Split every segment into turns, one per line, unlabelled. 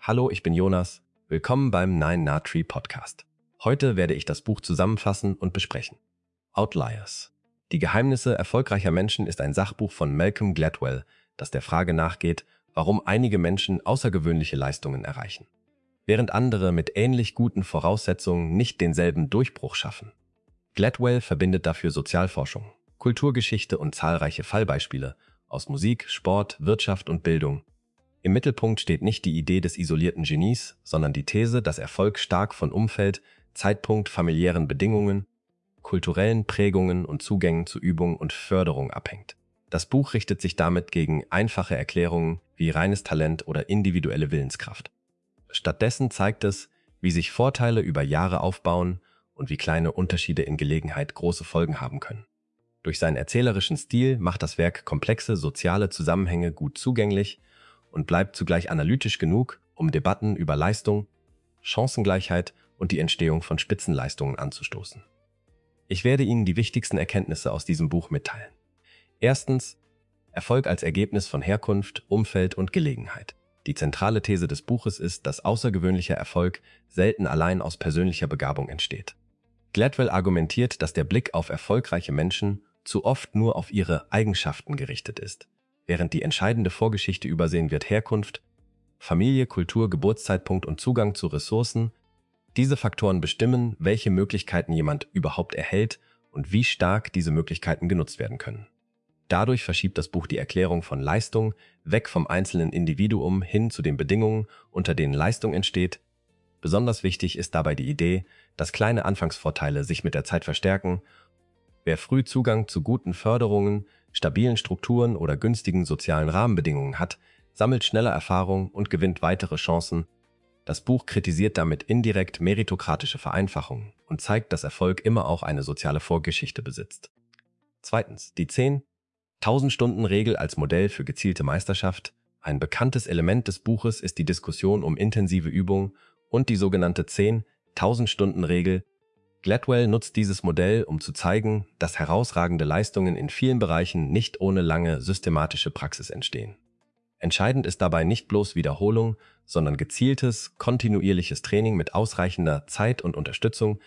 Hallo, ich bin Jonas. Willkommen beim Nine Nut Tree Podcast. Heute werde ich das Buch zusammenfassen und besprechen. Outliers. Die Geheimnisse erfolgreicher Menschen ist ein Sachbuch von Malcolm Gladwell, das der Frage nachgeht, warum einige Menschen außergewöhnliche Leistungen erreichen, während andere mit ähnlich guten Voraussetzungen nicht denselben Durchbruch schaffen. Gladwell verbindet dafür Sozialforschung, Kulturgeschichte und zahlreiche Fallbeispiele aus Musik, Sport, Wirtschaft und Bildung. Im Mittelpunkt steht nicht die Idee des isolierten Genies, sondern die These, dass Erfolg stark von Umfeld, Zeitpunkt, familiären Bedingungen, kulturellen Prägungen und Zugängen zu Übung und Förderung abhängt. Das Buch richtet sich damit gegen einfache Erklärungen wie reines Talent oder individuelle Willenskraft. Stattdessen zeigt es, wie sich Vorteile über Jahre aufbauen und wie kleine Unterschiede in Gelegenheit große Folgen haben können. Durch seinen erzählerischen Stil macht das Werk komplexe soziale Zusammenhänge gut zugänglich und bleibt zugleich analytisch genug, um Debatten über Leistung, Chancengleichheit und die Entstehung von Spitzenleistungen anzustoßen. Ich werde Ihnen die wichtigsten Erkenntnisse aus diesem Buch mitteilen. Erstens, Erfolg als Ergebnis von Herkunft, Umfeld und Gelegenheit. Die zentrale These des Buches ist, dass außergewöhnlicher Erfolg selten allein aus persönlicher Begabung entsteht. Gladwell argumentiert, dass der Blick auf erfolgreiche Menschen zu oft nur auf ihre Eigenschaften gerichtet ist, während die entscheidende Vorgeschichte übersehen wird: Herkunft, Familie, Kultur, Geburtszeitpunkt und Zugang zu Ressourcen. Diese Faktoren bestimmen, welche Möglichkeiten jemand überhaupt erhält und wie stark diese Möglichkeiten genutzt werden können. Dadurch verschiebt das Buch die Erklärung von Leistung weg vom einzelnen Individuum hin zu den Bedingungen, unter denen Leistung entsteht. Besonders wichtig ist dabei die Idee, dass kleine Anfangsvorteile sich mit der Zeit verstärken. Wer früh Zugang zu guten Förderungen, stabilen Strukturen oder günstigen sozialen Rahmenbedingungen hat, sammelt schneller Erfahrung und gewinnt weitere Chancen. Das Buch kritisiert damit indirekt meritokratische Vereinfachungen und zeigt, dass Erfolg immer auch eine soziale Vorgeschichte besitzt. Zweitens, die 10.000-Stunden-Regel als Modell für gezielte Meisterschaft. Ein bekanntes Element des Buches ist die Diskussion um intensive Übung und die sogenannte 10.000-Stunden-Regel. Gladwell nutzt dieses Modell, um zu zeigen, dass herausragende Leistungen in vielen Bereichen nicht ohne lange systematische Praxis entstehen. Entscheidend ist dabei nicht bloß Wiederholung, sondern gezieltes, kontinuierliches Training mit ausreichender Zeit und Unterstützung.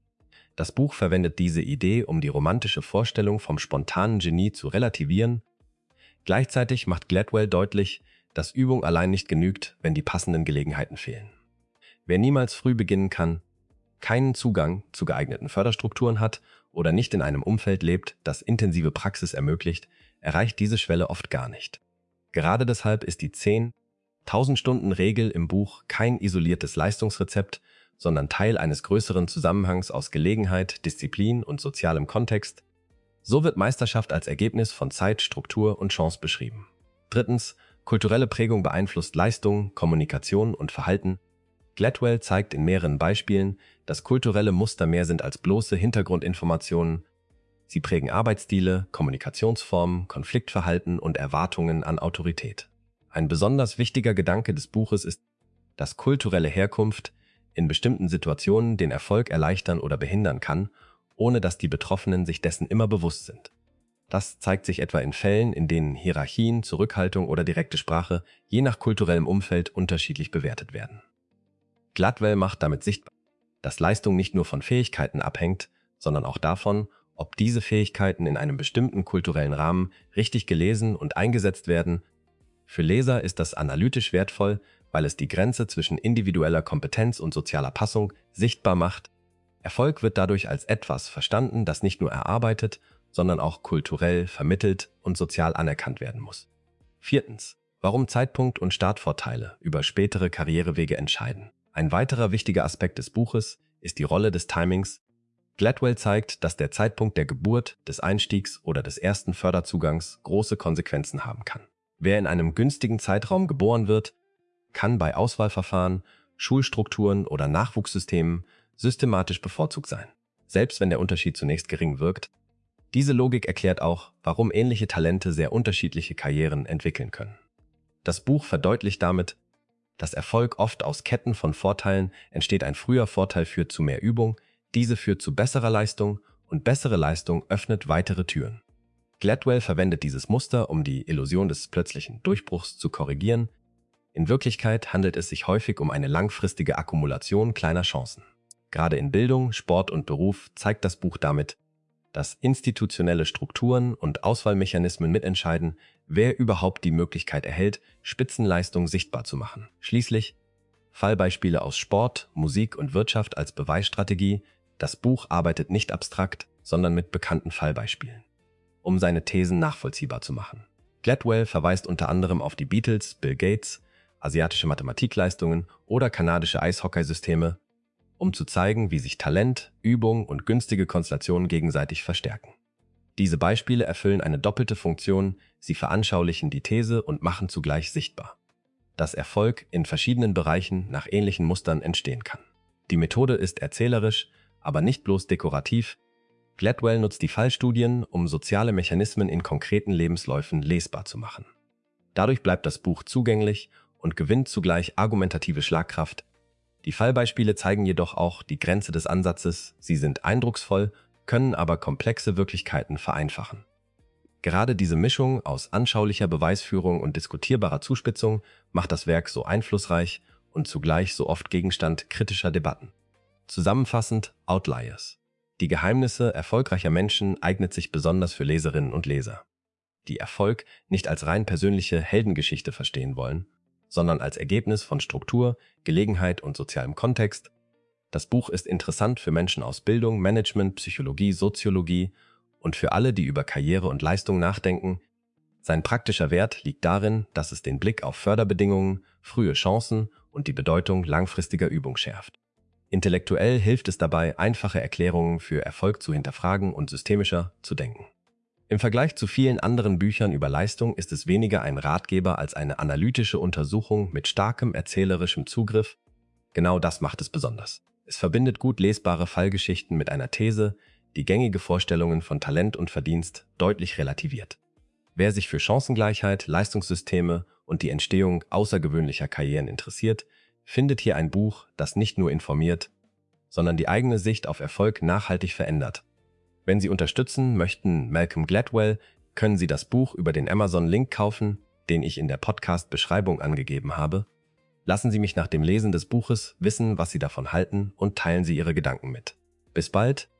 Das Buch verwendet diese Idee, um die romantische Vorstellung vom spontanen Genie zu relativieren. Gleichzeitig macht Gladwell deutlich, dass Übung allein nicht genügt, wenn die passenden Gelegenheiten fehlen. Wer niemals früh beginnen kann, keinen Zugang zu geeigneten Förderstrukturen hat oder nicht in einem Umfeld lebt, das intensive Praxis ermöglicht, erreicht diese Schwelle oft gar nicht. Gerade deshalb ist die 10.000-Stunden-Regel im Buch kein isoliertes Leistungsrezept, sondern Teil eines größeren Zusammenhangs aus Gelegenheit, Disziplin und sozialem Kontext. So wird Meisterschaft als Ergebnis von Zeit, Struktur und Chance beschrieben. Drittens, kulturelle Prägung beeinflusst Leistung, Kommunikation und Verhalten. Gladwell zeigt in mehreren Beispielen, dass kulturelle Muster mehr sind als bloße Hintergrundinformationen. Sie prägen Arbeitsstile, Kommunikationsformen, Konfliktverhalten und Erwartungen an Autorität. Ein besonders wichtiger Gedanke des Buches ist, dass kulturelle Herkunft in bestimmten Situationen den Erfolg erleichtern oder behindern kann, ohne dass die Betroffenen sich dessen immer bewusst sind. Das zeigt sich etwa in Fällen, in denen Hierarchien, Zurückhaltung oder direkte Sprache je nach kulturellem Umfeld unterschiedlich bewertet werden. Gladwell macht damit sichtbar, dass Leistung nicht nur von Fähigkeiten abhängt, sondern auch davon, ob diese Fähigkeiten in einem bestimmten kulturellen Rahmen richtig gelesen und eingesetzt werden. Für Leser ist das analytisch wertvoll, weil es die Grenze zwischen individueller Kompetenz und sozialer Passung sichtbar macht. Erfolg wird dadurch als etwas verstanden, das nicht nur erarbeitet, sondern auch kulturell vermittelt und sozial anerkannt werden muss. Viertens, warum Zeitpunkt und Startvorteile über spätere Karrierewege entscheiden. Ein weiterer wichtiger Aspekt des Buches ist die Rolle des Timings. Gladwell zeigt, dass der Zeitpunkt der Geburt, des Einstiegs oder des ersten Förderzugangs große Konsequenzen haben kann. Wer in einem günstigen Zeitraum geboren wird, kann bei Auswahlverfahren, Schulstrukturen oder Nachwuchssystemen systematisch bevorzugt sein, selbst wenn der Unterschied zunächst gering wirkt. Diese Logik erklärt auch, warum ähnliche Talente sehr unterschiedliche Karrieren entwickeln können. Das Buch verdeutlicht damit, dass Erfolg oft aus Ketten von Vorteilen entsteht. Ein früher Vorteil führt zu mehr Übung, diese führt zu besserer Leistung und bessere Leistung öffnet weitere Türen. Gladwell verwendet dieses Muster, um die Illusion des plötzlichen Durchbruchs zu korrigieren. In Wirklichkeit handelt es sich häufig um eine langfristige Akkumulation kleiner Chancen. Gerade in Bildung, Sport und Beruf zeigt das Buch damit, dass institutionelle Strukturen und Auswahlmechanismen mitentscheiden, wer überhaupt die Möglichkeit erhält, Spitzenleistung sichtbar zu machen. Schließlich Fallbeispiele aus Sport, Musik und Wirtschaft als Beweisstrategie. Das Buch arbeitet nicht abstrakt, sondern mit bekannten Fallbeispielen, um seine Thesen nachvollziehbar zu machen. Gladwell verweist unter anderem auf die Beatles, Bill Gates, asiatische Mathematikleistungen oder kanadische Eishockeysysteme, um zu zeigen, wie sich Talent, Übung und günstige Konstellationen gegenseitig verstärken. Diese Beispiele erfüllen eine doppelte Funktion, sie veranschaulichen die These und machen zugleich sichtbar, dass Erfolg in verschiedenen Bereichen nach ähnlichen Mustern entstehen kann. Die Methode ist erzählerisch, aber nicht bloß dekorativ. Gladwell nutzt die Fallstudien, um soziale Mechanismen in konkreten Lebensläufen lesbar zu machen. Dadurch bleibt das Buch zugänglich und gewinnt zugleich argumentative Schlagkraft. Die Fallbeispiele zeigen jedoch auch die Grenze des Ansatzes, sie sind eindrucksvoll, können aber komplexe Wirklichkeiten vereinfachen. Gerade diese Mischung aus anschaulicher Beweisführung und diskutierbarer Zuspitzung macht das Werk so einflussreich und zugleich so oft Gegenstand kritischer Debatten. Zusammenfassend Outliers. Die Geheimnisse erfolgreicher Menschen eignet sich besonders für Leserinnen und Leser, die Erfolg nicht als rein persönliche Heldengeschichte verstehen wollen, sondern als Ergebnis von Struktur, Gelegenheit und sozialem Kontext. Das Buch ist interessant für Menschen aus Bildung, Management, Psychologie, Soziologie und für alle, die über Karriere und Leistung nachdenken. Sein praktischer Wert liegt darin, dass es den Blick auf Förderbedingungen, frühe Chancen und die Bedeutung langfristiger Übung schärft. Intellektuell hilft es dabei, einfache Erklärungen für Erfolg zu hinterfragen und systemischer zu denken. Im Vergleich zu vielen anderen Büchern über Leistung ist es weniger ein Ratgeber als eine analytische Untersuchung mit starkem erzählerischem Zugriff. Genau das macht es besonders. Es verbindet gut lesbare Fallgeschichten mit einer These, die gängige Vorstellungen von Talent und Verdienst deutlich relativiert. Wer sich für Chancengleichheit, Leistungssysteme und die Entstehung außergewöhnlicher Karrieren interessiert, findet hier ein Buch, das nicht nur informiert, sondern die eigene Sicht auf Erfolg nachhaltig verändert. Wenn Sie unterstützen möchten Malcolm Gladwell, können Sie das Buch über den Amazon-Link kaufen, den ich in der Podcast-Beschreibung angegeben habe. Lassen Sie mich nach dem Lesen des Buches wissen, was Sie davon halten und teilen Sie Ihre Gedanken mit. Bis bald,